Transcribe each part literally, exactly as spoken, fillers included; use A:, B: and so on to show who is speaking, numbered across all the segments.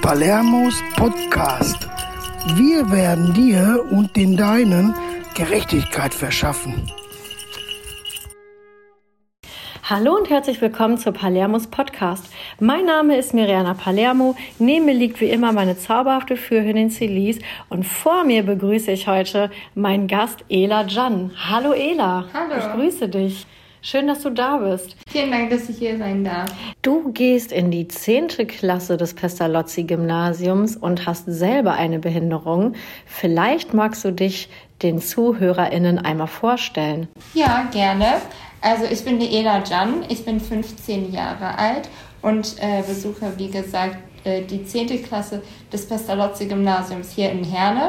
A: Palermos Podcast. Wir werden dir und den Deinen Gerechtigkeit verschaffen.
B: Hallo und herzlich willkommen zur Palermos Podcast. Mein Name ist Mirjana Palermo, neben mir liegt wie immer meine zauberhafte Führhündin Celise und vor mir begrüße ich heute meinen Gast Ela Can. Hallo Ela.
C: Hallo.
B: Ich grüße dich. Schön, dass du da bist.
C: Vielen Dank, dass ich hier sein darf.
B: Du gehst in die zehnte Klasse des Pestalozzi-Gymnasiums und hast selber eine Behinderung. Vielleicht magst du dich den ZuhörerInnen einmal vorstellen.
C: Ja, gerne. Also ich bin die Ela Can, ich bin fünfzehn Jahre alt und äh, besuche, wie gesagt, äh, die zehnte Klasse des Pestalozzi-Gymnasiums hier in Herne.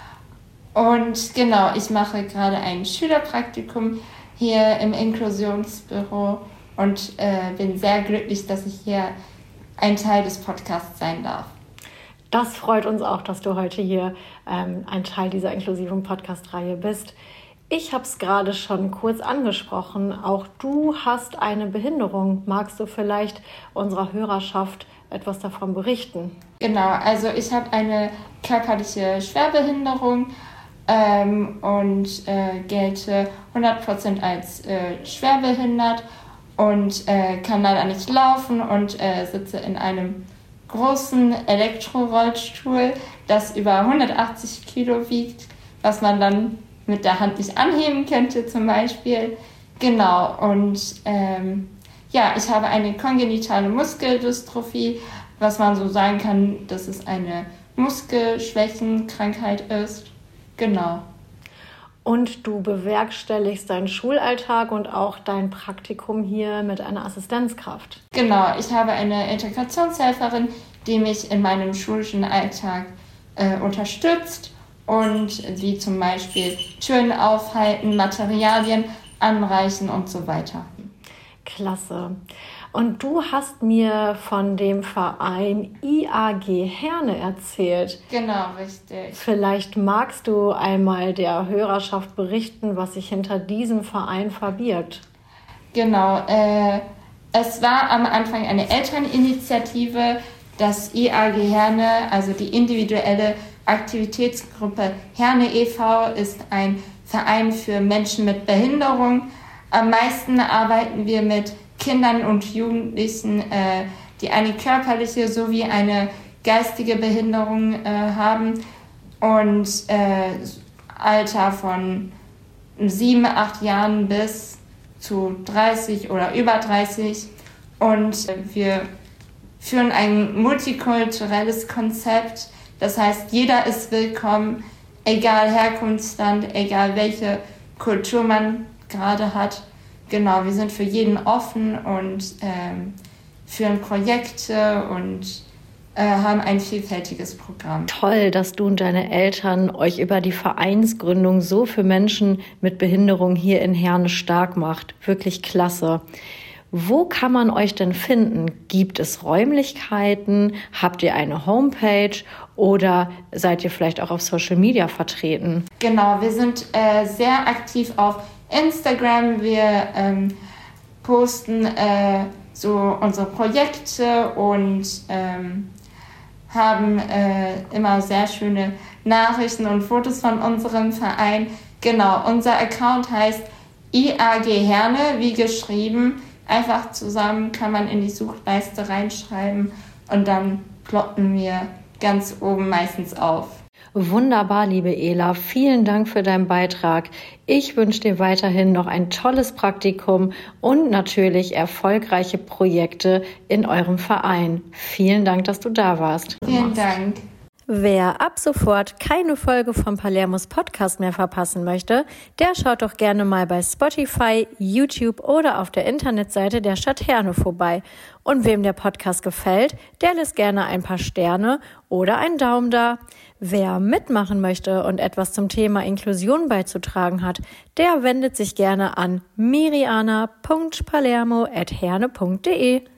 C: Und genau, ich mache gerade ein Schülerpraktikum hier im Inklusionsbüro und äh, bin sehr glücklich, dass ich hier ein Teil des Podcasts sein darf.
B: Das freut uns auch, dass du heute hier ähm, ein Teil dieser inklusiven Podcast-Reihe bist. Ich habe es gerade schon kurz angesprochen. Auch du hast eine Behinderung. Magst du vielleicht unserer Hörerschaft etwas davon berichten?
C: Genau, also ich habe eine körperliche Schwerbehinderung ähm, und äh, gelte hundert Prozent als äh, schwerbehindert und äh, kann leider nicht laufen und äh, sitze in einem großen Elektrorollstuhl, das über hundertachtzig Kilo wiegt, was man dann mit der Hand nicht anheben könnte zum Beispiel. Genau, und ähm, ja, ich habe eine kongenitale Muskeldystrophie, was man so sagen kann, dass es eine Muskelschwächenkrankheit ist. Genau.
B: Und du bewerkstelligst deinen Schulalltag und auch dein Praktikum hier mit einer Assistenzkraft.
C: Genau, ich habe eine Integrationshelferin, die mich in meinem schulischen Alltag äh, unterstützt und wie zum Beispiel Türen aufhalten, Materialien anreichen und so weiter.
B: Klasse. Und du hast mir von dem Verein I A G Herne erzählt.
C: Genau, richtig.
B: Vielleicht magst du einmal der Hörerschaft berichten, was sich hinter diesem Verein verbirgt.
C: Genau, äh, es war am Anfang eine Elterninitiative, das I A G Herne, also die individuelle Aktivitätsgruppe Herne e V, ist ein Verein für Menschen mit Behinderung. Am meisten arbeiten wir mit Kindern und Jugendlichen, äh, die eine körperliche sowie eine geistige Behinderung äh, haben und äh, Alter von sieben, acht Jahren bis zu dreißig oder über dreißig. Und äh, wir führen ein multikulturelles Konzept. Das heißt, jeder ist willkommen, egal Herkunftsland, egal welche Kultur man gerade hat. Genau, wir sind für jeden offen und ähm, führen Projekte und äh, haben ein vielfältiges Programm.
B: Toll, dass du und deine Eltern euch über die Vereinsgründung so für Menschen mit Behinderung hier in Herne stark macht. Wirklich klasse. Wo kann man euch denn finden? Gibt es Räumlichkeiten? Habt ihr eine Homepage? Oder seid ihr vielleicht auch auf Social Media vertreten?
C: Genau, wir sind äh, sehr aktiv auf Instagram. Wir ähm, posten äh, so unsere Projekte und ähm, haben äh, immer sehr schöne Nachrichten und Fotos von unserem Verein. Genau, unser Account heißt I A G Herne, wie geschrieben. Einfach zusammen kann man in die Suchleiste reinschreiben und dann ploppen wir ganz oben meistens auf.
B: Wunderbar, liebe Ela. Vielen Dank für deinen Beitrag. Ich wünsche dir weiterhin noch ein tolles Praktikum und natürlich erfolgreiche Projekte in eurem Verein. Vielen Dank, dass du da warst.
C: Vielen Dank.
B: Wer ab sofort keine Folge vom Palermos Podcast mehr verpassen möchte, der schaut doch gerne mal bei Spotify, YouTube oder auf der Internetseite der Stadt Herne vorbei. Und wem der Podcast gefällt, der lässt gerne ein paar Sterne oder einen Daumen da. Wer mitmachen möchte und etwas zum Thema Inklusion beizutragen hat, der wendet sich gerne an mirjana punkt palermo at herne punkt de.